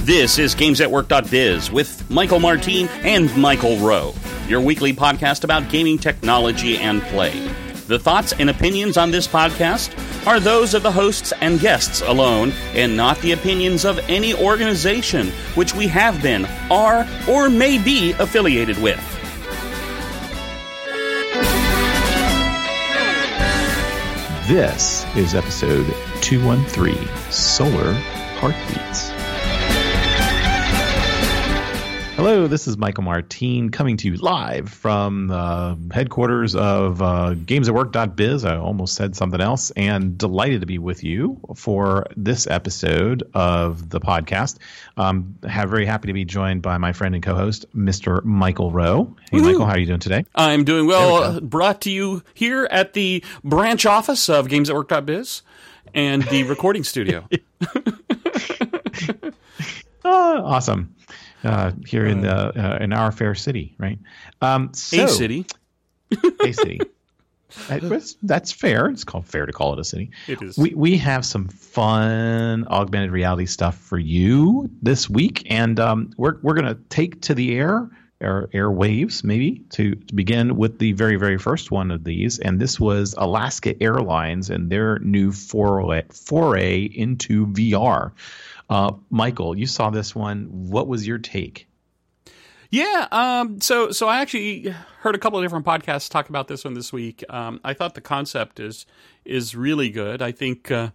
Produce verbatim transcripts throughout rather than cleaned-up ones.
This is Games at Work dot biz with Michael Martin and Michael Rowe, your weekly podcast about gaming technology and play. The thoughts and opinions on this podcast are those of the hosts and guests alone, and not the opinions of any organization which we have been, are, or may be affiliated with. This is episode two thirteen, Solar Heartbeats. Hello, this is Michael Martin coming to you live from the headquarters of uh, Games at Work dot biz. I almost said something else, and delighted to be with you for this episode of the podcast. Um, have very happy to be joined by my friend and co-host, Mister Michael Rowe. Hey, Woo-hoo. Michael, how are you doing today? I'm doing well. We brought to you here at the branch office of Games at Work dot biz and the recording studio. Oh, awesome. Uh, here in the uh, in our fair city, right? Um, so, a city, a city. That's, that's fair. It's called fair to call it a city. It is. We we have some fun augmented reality stuff for you this week, and um, we're we're gonna take to the air, air airwaves maybe to, to begin with the very very first one of these, and this was Alaska Airlines and their new foray foray into V R. Uh, Michael, you saw this one. What was your take? Yeah, um, so so I actually heard a couple of different podcasts talk about this one this week. Um, I thought the concept is is really good. I think uh,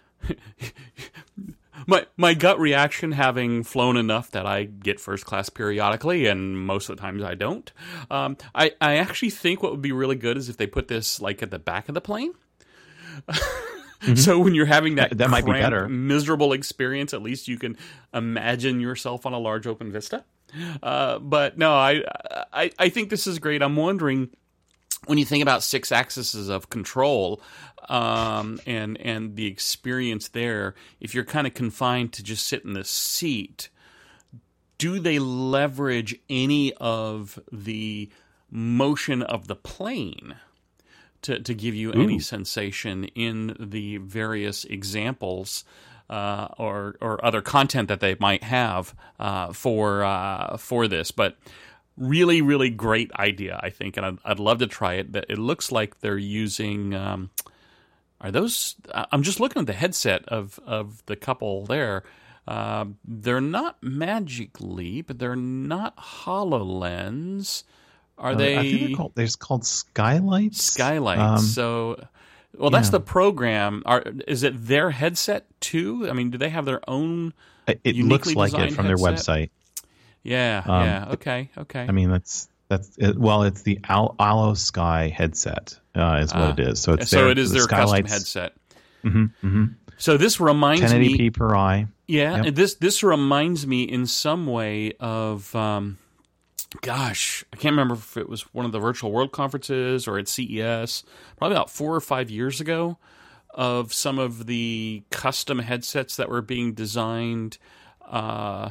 my my gut reaction, having flown enough that I get first class periodically, and most of the times I don't. Um, I I actually think what would be really good is if they put this like at the back of the plane. Mm-hmm. So when you're having that, that might cramped, be better. miserable experience, at least you can imagine yourself on a large open vista. Uh, but no, I, I I think this is great. I'm wondering, when you think about six axes of control um, and and the experience there, if you're kind of confined to just sit in the seat, do they leverage any of the motion of the plane to, to give you any Ooh. sensation in the various examples uh, or or other content that they might have uh, for uh, for this? But really, really great idea, I think, and I'd, I'd love to try it. It looks like they're using um, are those? I'm just looking at the headset of of the couple there. Uh, they're not Magic Leap, but they're not HoloLens. Are they? I think they're called, they're called Skylights. Skylights. Um, so, well, that's yeah. the program. Are is it their headset too? I mean, do they have their own? It, it looks like it from headset? their website. Yeah. Um, yeah. Okay. Okay. I mean, that's that's it, well, it's the Al- Allo-Sky headset uh, is what uh, it is. So it's so their, it is the their Skylights. custom headset. Mm-hmm, mm-hmm. So this reminds ten eighty p me per eye. Yeah. Yep. This this reminds me in some way of. Um, Gosh, I can't remember if it was one of the Virtual World conferences or at C E S, probably about four or five years ago, of some of the custom headsets that were being designed uh,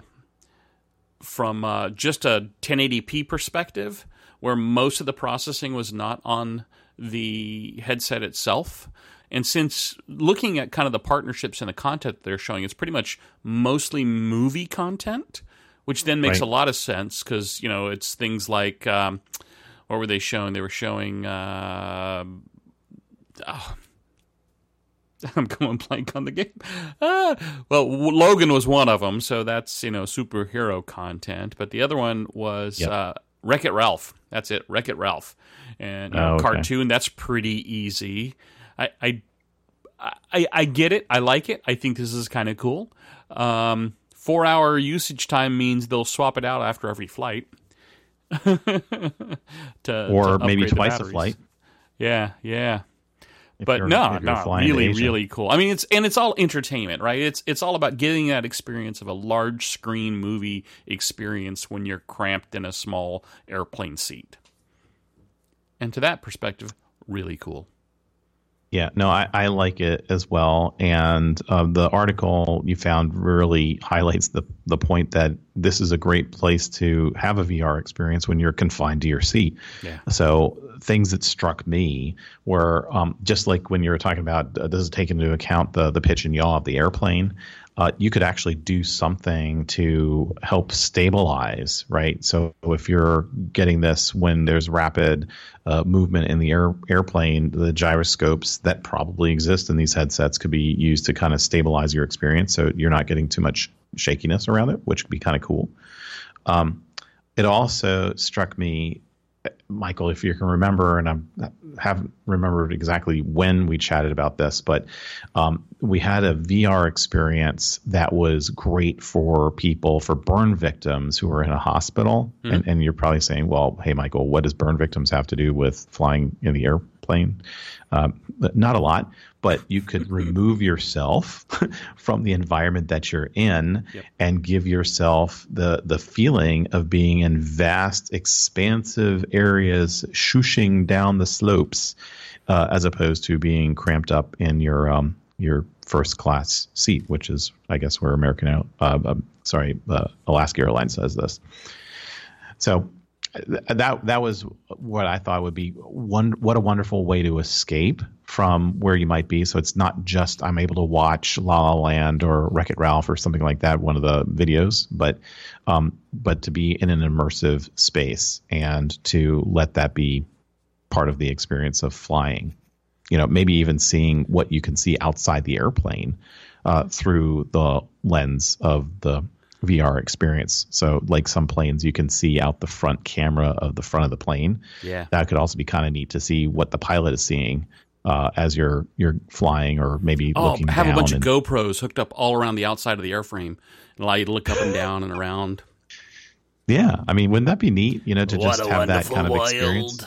from uh, just a ten eighty p perspective, where most of the processing was not on the headset itself. And since looking at kind of the partnerships and the content they're showing, it's pretty much mostly movie content. Which then makes right. a lot of sense because, you know, it's things like, um, what were they showing? They were showing, uh, oh, I'm going blank on the game. Ah, well, Logan was one of them, so that's, you know, superhero content. But the other one was yep. uh, Wreck-It Ralph. That's it, Wreck-It Ralph. And you know, oh, okay. cartoon, that's pretty easy. I, I, I, I get it. I like it. I think this is kind of cool. Um Four-hour usage time means they'll swap it out after every flight. to, or to maybe twice a flight. Yeah, yeah. If but no, no, really, really cool. I mean, it's and it's all entertainment, right? It's it's all about getting that experience of a large screen movie experience when you're cramped in a small airplane seat. And to that perspective, really cool. Yeah, no, I, I like it as well. And uh, the article you found really highlights the, the point that this is a great place to have a V R experience when you're confined to your seat. Yeah. So things that struck me were um, just like when you were talking about, uh, does it take into account the, the pitch and yaw of the airplane? uh, you could actually do something to help stabilize, right? So if you're getting this when there's rapid uh, movement in the air, airplane, the gyroscopes that probably exist in these headsets could be used to kind of stabilize your experience so you're not getting too much shakiness around it, which could be kind of cool. Um, it also struck me, Michael, if you can remember, and I haven't remembered exactly when we chatted about this, but um, we had a V R experience that was great for people, for burn victims who are in a hospital. Mm-hmm. And, and you're probably saying, well, hey, Michael, what does burn victims have to do with flying in the airplane? Um, not a lot, but you could remove yourself from the environment that you're in yep. and give yourself the the feeling of being in vast, expansive areas, shooshing down the slopes, uh, as opposed to being cramped up in your um, your first class seat, which is, I guess, where American, uh, uh, sorry, uh, Alaska Airlines does this. So. That that was what I thought would be one. What a wonderful way to escape from where you might be. So it's not just I'm able to watch La La Land or Wreck-It Ralph or something like that, one of the videos, but um, but to be in an immersive space and to let that be part of the experience of flying. You know, maybe even seeing what you can see outside the airplane uh, through the lens of the V R experience. So like some planes, you can see out the front camera of the front of the plane. Yeah. That could also be kind of neat to see what the pilot is seeing uh, as you're you're flying or maybe oh, looking down. Have a bunch and, of GoPros hooked up all around the outside of the airframe and allow you to look up and down and around. Yeah. I mean, wouldn't that be neat, you know, to what just have that kind of wild. experience?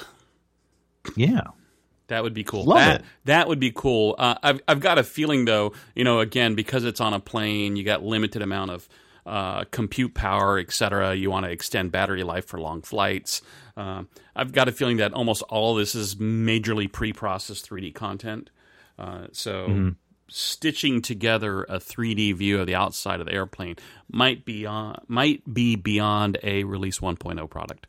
Yeah. That would be cool. Love that, it. That would be cool. Uh, I've I've got a feeling, though, you know, again, because it's on a plane, you got limited amount of Uh, compute power, et cetera. You want to extend battery life for long flights. Uh, I've got a feeling that almost all of this is majorly pre-processed three D content. Uh, so mm-hmm. stitching together a three D view of the outside of the airplane might be on, might be beyond a Release one point oh product.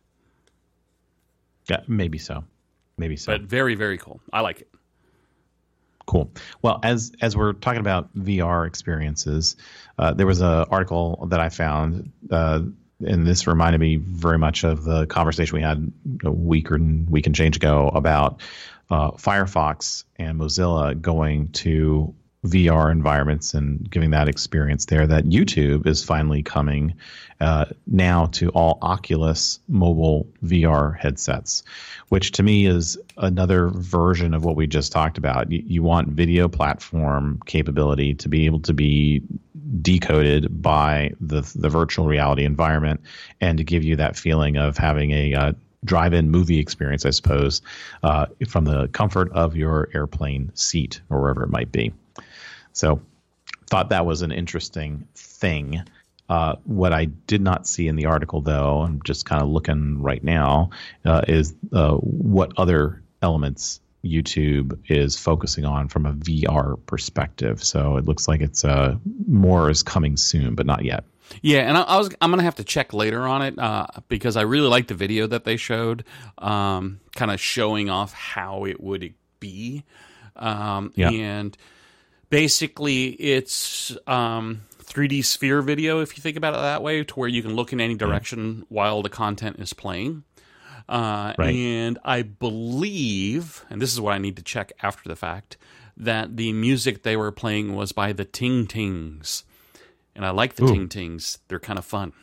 Yeah, maybe so. Maybe so. But very, very cool. I like it. Cool. Well, as as we're talking about V R experiences, uh, there was an article that I found, uh, and this reminded me very much of the conversation we had a week or week and change ago about uh, Firefox and Mozilla going to V R environments and giving that experience there, that YouTube is finally coming uh, now to all Oculus mobile V R headsets, which to me is another version of what we just talked about. You, you want video platform capability to be able to be decoded by the the virtual reality environment and to give you that feeling of having a uh, drive-in movie experience, I suppose, uh, from the comfort of your airplane seat or wherever it might be. So thought that was an interesting thing. Uh, what I did not see in the article, though, I'm just kind of looking right now, uh, is uh, what other elements YouTube is focusing on from a V R perspective. So it looks like it's uh, more is coming soon, but not yet. Yeah, and I, I was I'm gonna have to check later on it uh, because I really liked the video that they showed, um, kind of showing off how it would be, um, yeah. and basically it's um, three D sphere video, if you think about it that way, to where you can look in any direction yeah. while the content is playing. Uh, right. And I believe, and this is what I need to check after the fact, that the music they were playing was by the Ting Tings. And I like the Ooh. Ting Tings. They're kind of fun.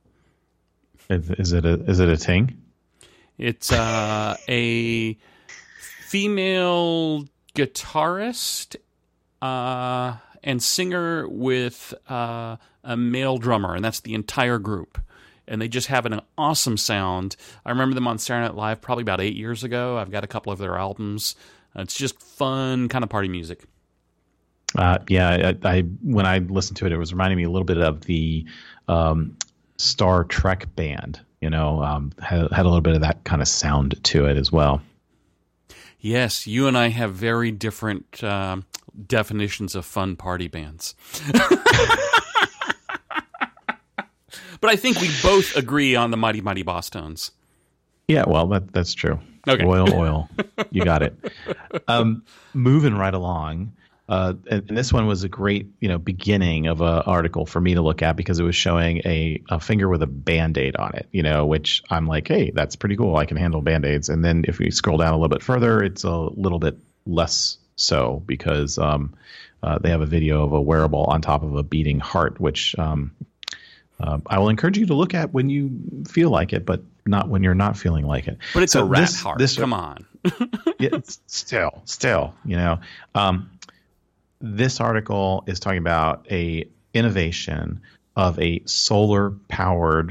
Is, is it a is it a ting? It's uh, a female guitarist uh, and singer with uh, a male drummer, and that's the entire group. And they just have an awesome sound. I remember them on Saturday Night Live probably about eight years ago. I've got a couple of their albums. It's just fun kind of party music. Uh, yeah, I, I when I listened to it, it was reminding me a little bit of the um, Star Trek band. You know, um, had, had a little bit of that kind of sound to it as well. Yes, you and I have very different um, definitions of fun party bands. But I think we both agree on the Mighty Mighty Bosstones. Yeah, well, that that's true. Okay. Oil, oil. You got it. Um, moving right along, Uh, and, and this one was a great, you know, beginning of an article for me to look at because it was showing a, a finger with a Band-Aid on it, you know, which I'm like, hey, that's pretty cool. I can handle Band-Aids. And then if we scroll down a little bit further, it's a little bit less so because um, uh, they have a video of a wearable on top of a beating heart, which um, uh, I will encourage you to look at when you feel like it, but not when you're not feeling like it. But it's so a rat this, heart. This, Come on. yeah, it's still, still, you know. Um, This article is talking about a innovation of a solar powered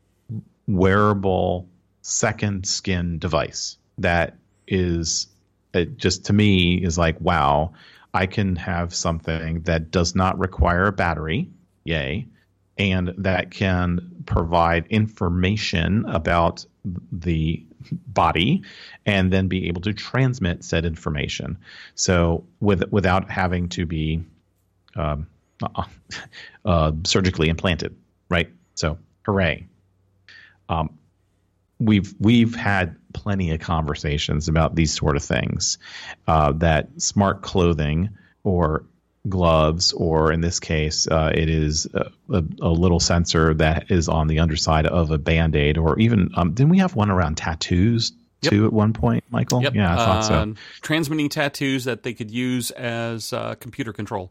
wearable second skin device that is it just to me is like, wow, I can have something that does not require a battery, yay, and that can provide information about the body and then be able to transmit said information. So with without having to be um, uh, uh, surgically implanted, right? So hooray. Um, we've we've had plenty of conversations about these sort of things, uh, that smart clothing or gloves, or in this case, uh, it is a, a, a little sensor that is on the underside of a Band-Aid, or even um, didn't we have one around tattoos too yep. at one point, Michael? Yep. Yeah, I thought so. Uh, transmitting tattoos that they could use as uh, computer control.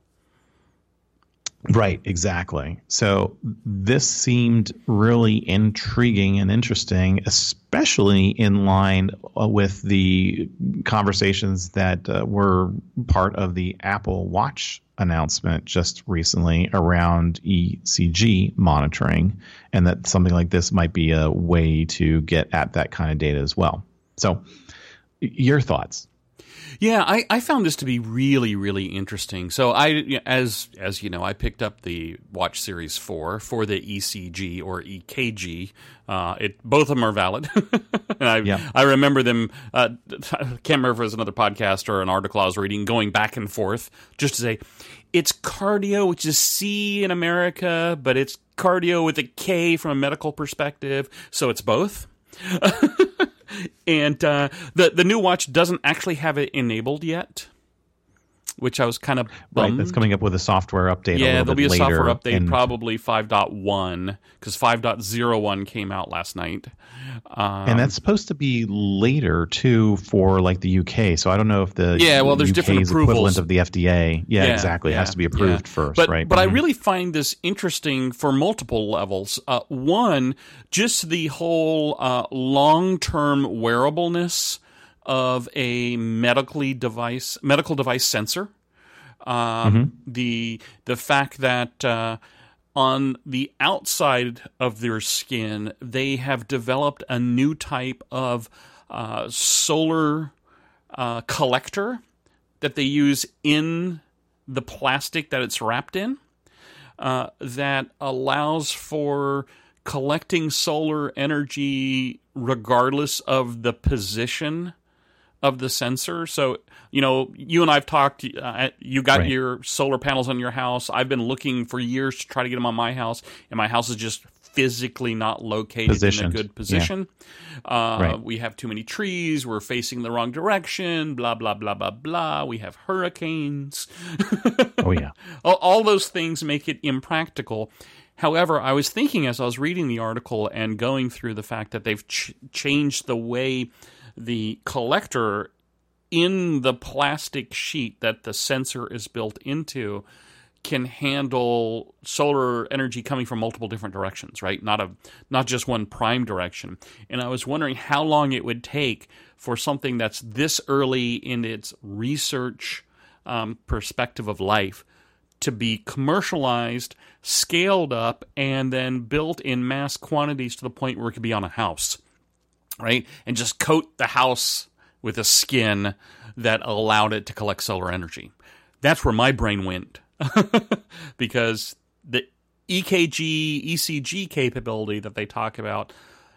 Right, exactly. So this seemed really intriguing and interesting, especially in line with the conversations that uh, were part of the Apple Watch announcement just recently around E C G monitoring, and that something like this might be a way to get at that kind of data as well. So your thoughts? Yeah, I, I found this to be really, really interesting. So I, as as you know, I picked up the Watch Series four for the E C G or E K G. Uh, it both of them are valid. and I yeah. I remember them. Uh, I can't remember if it was another podcast or an article I was reading, going back and forth just to say it's cardio, which is C in America, but it's cardio with a K from a medical perspective, so it's both. And uh, the the new watch doesn't actually have it enabled yet, which I was kind of bummed. Right, that's coming up with a software update. Yeah, a there'll bit be a later software update, in... probably five point one, because five point oh one came out last night. Um, and that's supposed to be later too for like the U K. So I don't know if the yeah, well, there's U K's different approvals. Equivalent of the F D A. Yeah, yeah exactly. Yeah, it has to be approved yeah. first, but, right? But mm-hmm. I really find this interesting for multiple levels. Uh, one, just the whole uh, long-term wearableness of a medically device, medical device sensor. Um, mm-hmm. The the fact that uh, on the outside of their skin, they have developed a new type of uh, solar uh, collector that they use in the plastic that it's wrapped in, uh, that allows for collecting solar energy regardless of the position of the sensor. So, you know, you and I've talked, uh, you got right. your solar panels on your house. I've been looking for years to try to get them on my house, and my house is just physically not located Positioned. in a good position. Yeah. Uh, right. We have too many trees. We're facing the wrong direction, blah, blah, blah, blah, blah. We have hurricanes. Oh, yeah. all, all those things make it impractical. However, I was thinking as I was reading the article and going through the fact that they've ch- changed the way the collector in the plastic sheet that the sensor is built into can handle solar energy coming from multiple different directions, right? Not a not just one prime direction. And I was wondering how long it would take for something that's this early in its research um, perspective of life to be commercialized, scaled up, and then built in mass quantities to the point where it could be on a house. Right? And just coat the house with a skin that allowed it to collect solar energy. That's where my brain went. Because the E K G, E C G capability that they talk about,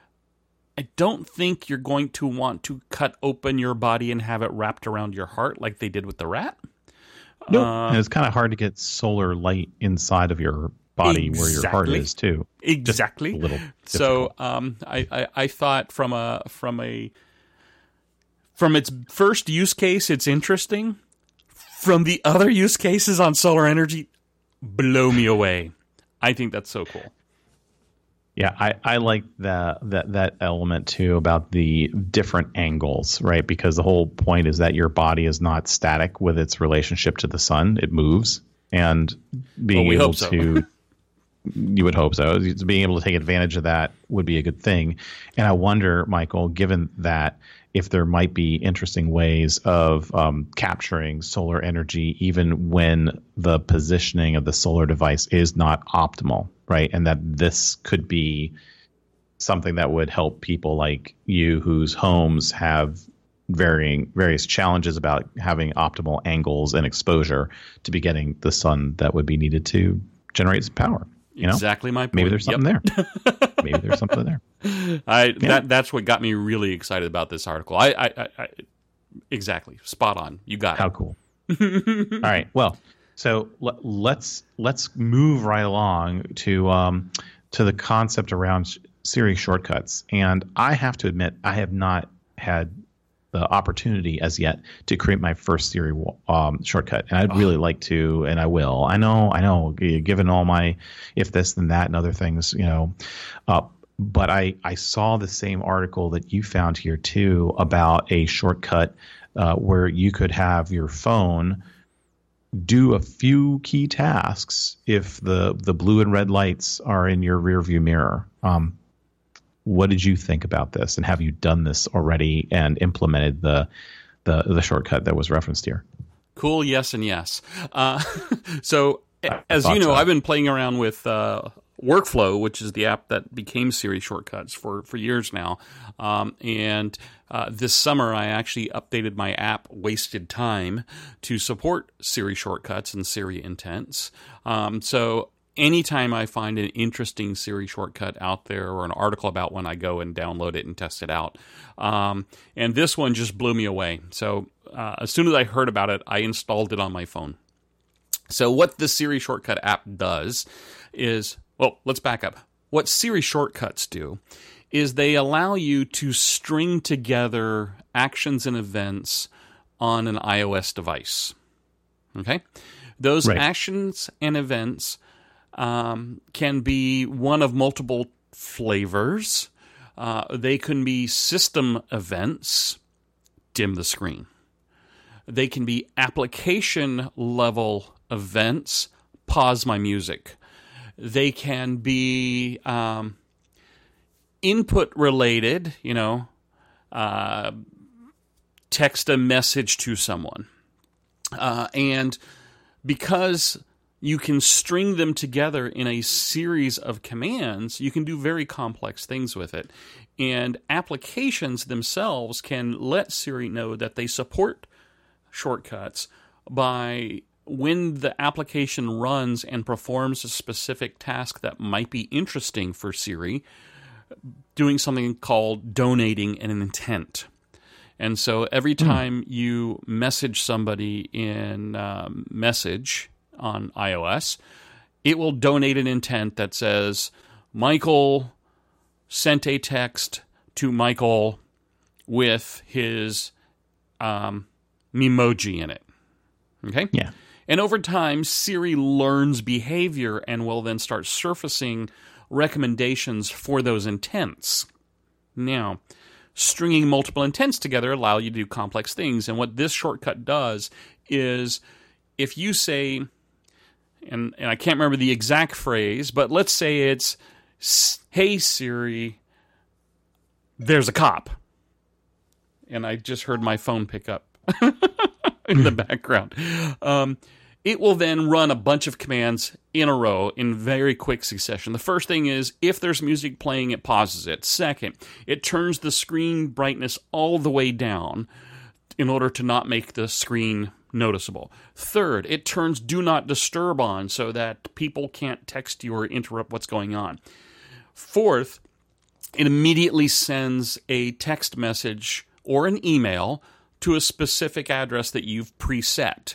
I don't think you're going to want to cut open your body and have it wrapped around your heart like they did with the rat. No, nope. uh, it's kind of hard to get solar light inside of your body exactly. where your heart is too. Exactly. Just a little so um, I, I, I thought from a from a from its first use case, it's interesting. from the other use cases on solar energy blow me away. I think that's so cool. Yeah, I, I like that that that element too about the different angles, right? Because the whole point is that your body is not static with its relationship to the sun; it moves, and being well, we able hope so. to, you would hope so, being able to take advantage of that would be a good thing. And I wonder, Michael, given that, if there might be interesting ways of um, capturing solar energy even when the positioning of the solar device is not optimal, right? And that this could be something that would help people like you whose homes have varying various challenges about having optimal angles and exposure to be getting the sun that would be needed to generate some power. You know? Exactly my point. Maybe there's something yep. there. Maybe there's something there. I Yeah. that that's what got me really excited about this article. I, I, I, I exactly spot on. You got How it. cool. All right. Well, so l- let's let's move right along to um, to the concept around sh- Siri shortcuts. And I have to admit, I have not had the opportunity as yet to create my first Siri um, shortcut, and I'd really like to, and I will. I know, I know. Given all my if this then that and other things, you know. Uh, but I I saw the same article that you found here too about a shortcut uh, where you could have your phone do a few key tasks if the the blue and red lights are in your rearview mirror. Um, What did you think about this, and have you done this already and implemented the the, the shortcut that was referenced here? Cool. Yes and yes. Uh, so I as thought you know, so. I've been playing around with uh, Workflow, which is the app that became Siri shortcuts for for years now. Um, and uh, this summer, I actually updated my app Wasted Time to support Siri shortcuts and Siri intents. Um, so anytime I find an interesting Siri shortcut out there or an article about one, I go and download it and test it out. Um, and this one just blew me away. So uh, as soon as I heard about it, I installed it on my phone. So what the Siri shortcut app does is, well, let's back up. What Siri shortcuts do is they allow you to string together actions and events on an iOS device. Okay? Those Right. actions and events Um, can be one of multiple flavors. Uh, they can be system events, dim the screen. They can be application level events, pause my music. They can be um, input related, you know, uh, text a message to someone. Uh, and because you can string them together in a series of commands, you can do very complex things with it. And applications themselves can let Siri know that they support shortcuts by when the application runs and performs a specific task that might be interesting for Siri, doing something called donating an intent. And so every time mm. you message somebody in um, Message on iOS, it will donate an intent that says, Michael sent a text to Michael with his um, Memoji in it. Okay? Yeah. And over time, Siri learns behavior and will then start surfacing recommendations for those intents. Now, stringing multiple intents together allow you to do complex things. And what this shortcut does is if you say, and, and I can't remember the exact phrase, but let's say it's, hey, Siri, there's a cop. And I just heard my phone pick up in the background. Um, it will then run a bunch of commands in a row in very quick succession. The first thing is, if there's music playing, it pauses it. Second, it turns the screen brightness all the way down in order to not make the screen noticeable. Third, it turns do not disturb on so that people can't text you or interrupt what's going on. Fourth, it immediately sends a text message or an email to a specific address that you've preset.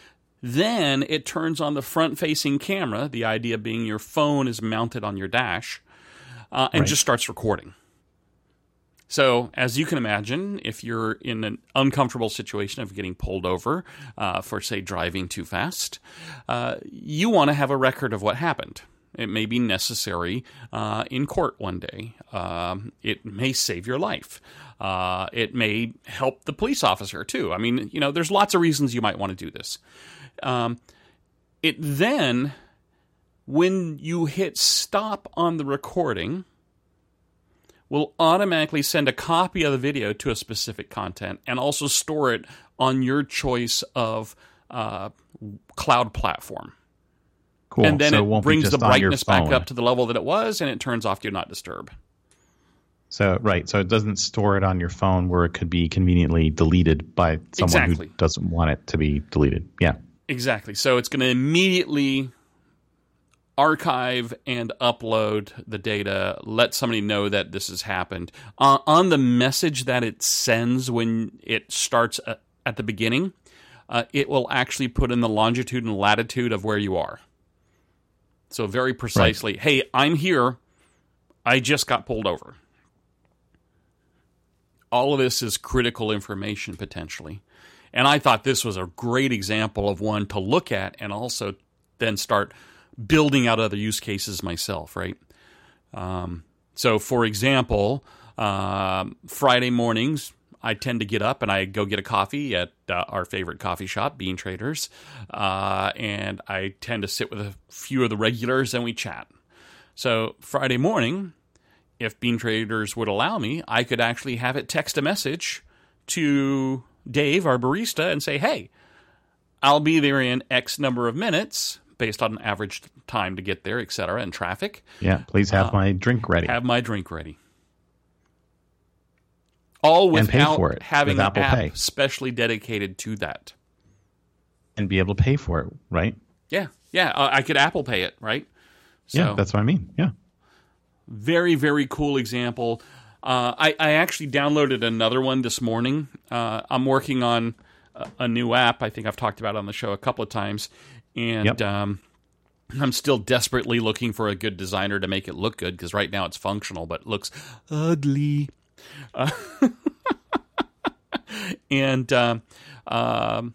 Then it turns on the front-facing camera, the idea being your phone is mounted on your dash, uh, and Right. just starts recording. So, as you can imagine, if you're in an uncomfortable situation of getting pulled over uh, for, say, driving too fast, uh, you want to have a record of what happened. It may be necessary uh, in court one day. Um, it may save your life. Uh, it may help the police officer, too. I mean, you know, there's lots of reasons you might want to do this. Um, it then, when you hit stop on the recording, will automatically send a copy of the video to a specific content and also store it on your choice of uh, cloud platform. Cool. And then so it, it won't brings be the just on your brightness back phone. up to the level that it was, and it turns off Do Not Disturb. So, right. So it doesn't store it on your phone where it could be conveniently deleted by someone Exactly. who doesn't want it to be deleted. Yeah. Exactly. So it's going to immediately archive and upload the data, let somebody know that this has happened. Uh, on the message that it sends when it starts at, at the beginning, uh, it will actually put in the longitude and latitude of where you are. So very precisely, right. Hey, I'm here. I just got pulled over. All of this is critical information potentially. And I thought this was a great example of one to look at and also then start building out other use cases myself, right? Um, so, for example, uh, Friday mornings, I tend to get up and I go get a coffee at uh, our favorite coffee shop, Bean Traders, uh, and I tend to sit with a few of the regulars and we chat. So, Friday morning, if Bean Traders would allow me, I could actually have it text a message to Dave, our barista, and say, hey, I'll be there in X number of minutes, based on average time to get there, et cetera, and traffic. Yeah, please have uh, my drink ready. Have my drink ready. All without and pay for it having with an Apple app Pay. specially dedicated to that. And be able to pay for it, right? Yeah, yeah. Uh, I could Apple Pay it, right? So, yeah, that's what I mean. Yeah. Very, very cool example. Uh, I, I actually downloaded another one this morning. Uh, I'm working on a, a new app. I think I've talked about it on the show a couple of times. And yep. um, I'm still desperately looking for a good designer to make it look good, because right now it's functional, but it looks ugly. Uh, and um, um,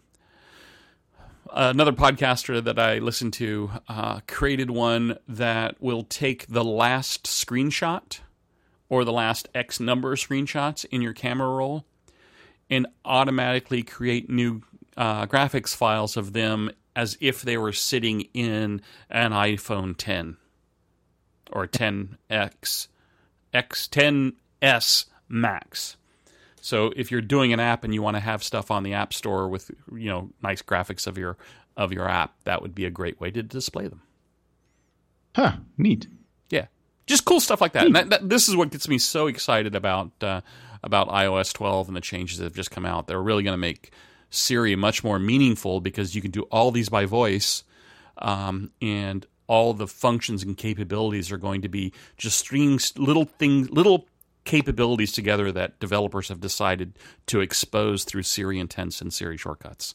another podcaster that I listen to uh, created one that will take the last screenshot or the last X number of screenshots in your camera roll and automatically create new uh, graphics files of them as if they were sitting in an iPhone ten or ten X, X ten S Max. So if you're doing an app and you want to have stuff on the App Store with, you know, nice graphics of your of your app, that would be a great way to display them. Huh, neat. Yeah, just cool stuff like that. And that, that, this is what gets me so excited about uh, about i O S twelve and the changes that have just come out. They're really going to make Siri much more meaningful because you can do all these by voice, um, and all the functions and capabilities are going to be just stringing little things, little capabilities together that developers have decided to expose through Siri intents and Siri shortcuts.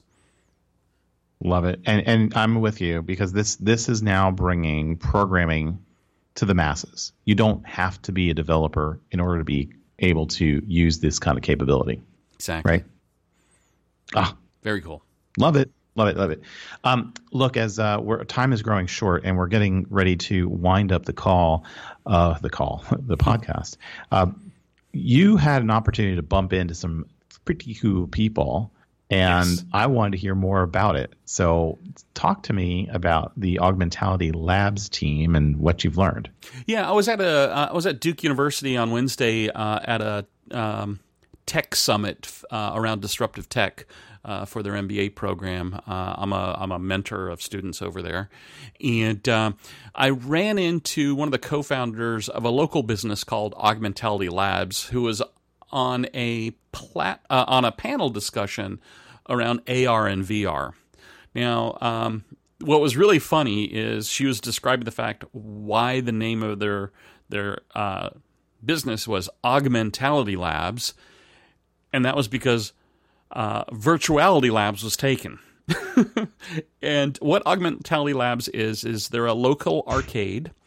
Love it. And and I'm with you because this this is now bringing programming to the masses. You don't have to be a developer in order to be able to use this kind of capability. Exactly. Right? Ah, very cool. Love it. Love it. Love it. Um, look, as uh, we're, time is growing short and we're getting ready to wind up the call, uh, the call, the podcast. Uh, you had an opportunity to bump into some pretty cool people, and yes. I wanted to hear more about it. So talk to me about the Augmentality Labs team and what you've learned. Yeah, I was at a uh, I was at Duke University on Wednesday uh, at a um, tech summit uh, around disruptive tech. Uh, for their M B A program. Uh, I'm a I'm a mentor of students over there. And uh, I ran into one of the co-founders of a local business called Augmentality Labs, who was on a plat uh, on a panel discussion around A R and V R. Now, um, what was really funny is she was describing the fact why the name of their their uh, business was Augmentality Labs, and that was because Uh, Virtuality Labs was taken. And what Augmentality Labs is, is they're a local arcade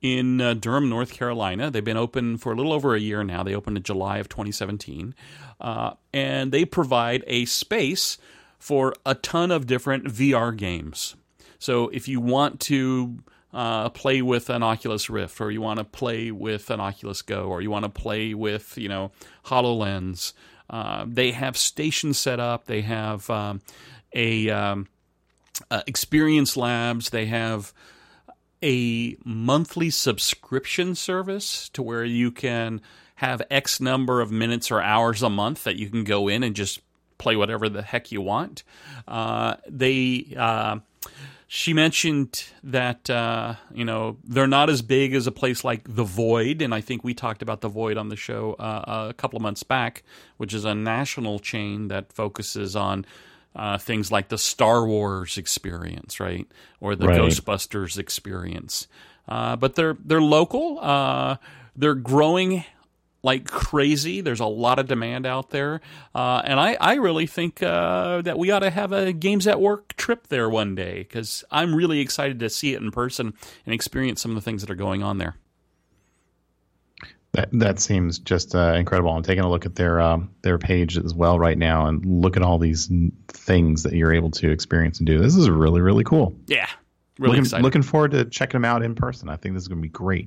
in uh, Durham, North Carolina. They've been open for a little over a year now. They opened in July of twenty seventeen. Uh, and they provide a space for a ton of different V R games. So if you want to uh, play with an Oculus Rift, or you want to play with an Oculus Go, or you want to play with, you know, HoloLens, uh, they have stations set up. They have um, a um, uh, experience labs. They have a monthly subscription service to where you can have X number of minutes or hours a month that you can go in and just play whatever the heck you want. Uh, they, uh, she mentioned that, uh, you know, they're not as big as a place like The Void, and I think we talked about The Void on the show uh, a couple of months back, which is a national chain that focuses on uh, things like the Star Wars experience, right, or the right. Ghostbusters experience. Uh, but they're they're local. Uh, they're growing like crazy. There's a lot of demand out there. Uh, and I, I really think uh, that we ought to have a Games at Work trip there one day, because I'm really excited to see it in person and experience some of the things that are going on there. That that seems just uh, incredible. I'm taking a look at their um, their page as well right now, and look at all these things that you're able to experience and do. This is really, really cool. Yeah, really looking, excited. Looking forward to checking them out in person. I think this is going to be great.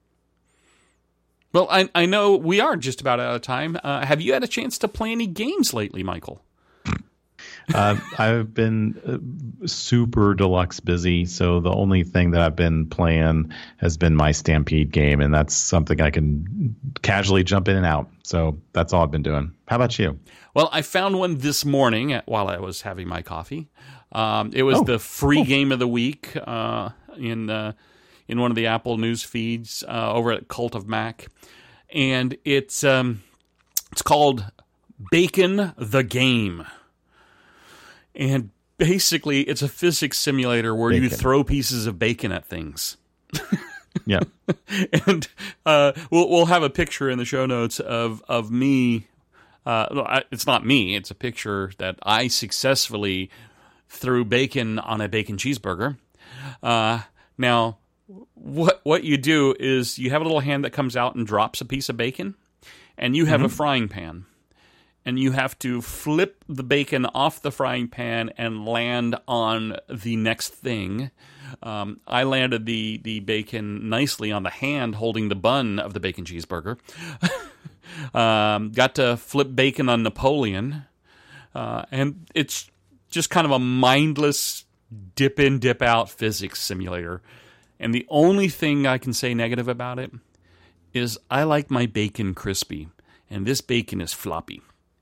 Well, I, I know we are just about out of time. Uh, have you had a chance to play any games lately, Michael? uh, I've been uh, super deluxe busy, so the only thing that I've been playing has been my Stampede game, and that's something I can casually jump in and out. So that's all I've been doing. How about you? Well, I found one this morning at, while I was having my coffee. Um, it was oh, the free cool. game of the week uh, in uh, in one of the Apple news feeds uh, over at Cult of Mac, and it's um, it's called Bacon the Game. And basically, it's a physics simulator where bacon. you throw pieces of bacon at things. Yeah. And uh, we'll we'll have a picture in the show notes of of me. Uh, it's not me. It's a picture that I successfully threw bacon on a bacon cheeseburger. Uh, now, what what you do is you have a little hand that comes out and drops a piece of bacon, and you have mm-hmm. a frying pan. And you have to flip the bacon off the frying pan and land on the next thing. Um, I landed the, the bacon nicely on the hand holding the bun of the bacon cheeseburger. um, got to flip bacon on Napoleon. Uh, and it's just kind of a mindless dip in, dip out physics simulator. And the only thing I can say negative about it is I like my bacon crispy. And this bacon is floppy.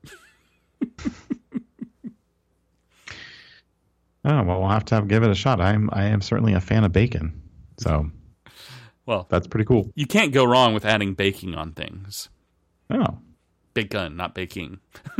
Oh, well, we'll have to have, give it a shot. I'm I am certainly a fan of bacon, so well, that's pretty cool. You can't go wrong with adding baking on things. Oh, bacon, not baking.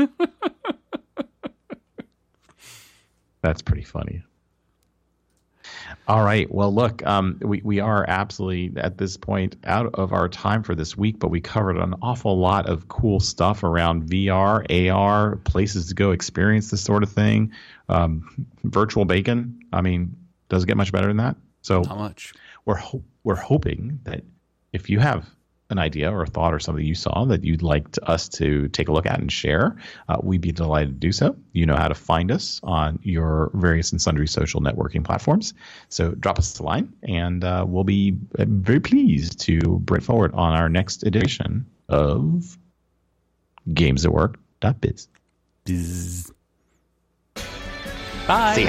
That's pretty funny. All right. Well, look, um, we, we are absolutely at this point out of our time for this week, but we covered an awful lot of cool stuff around V R, A R, places to go experience this sort of thing. Um, virtual bacon. I mean, does it get much better than that? So not much. We're ho- we're hoping that if you have an idea or a thought or something you saw that you'd like to, us to take a look at and share, uh, we'd be delighted to do so. You know how to find us on your various and sundry social networking platforms. So drop us a line, and uh, we'll be very pleased to bring forward on our next edition of games at work dot biz. Biz. Bye. See ya.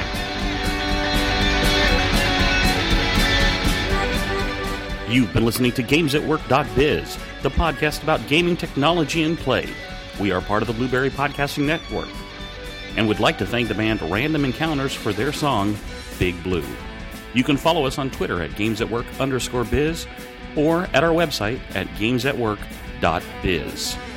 You've been listening to games at work dot biz, the podcast about gaming technology and play. We are part of the Blueberry Podcasting Network, and would like to thank the band Random Encounters for their song, Big Blue. You can follow us on Twitter at gamesatwork underscore biz, or at our website at games at work dot biz.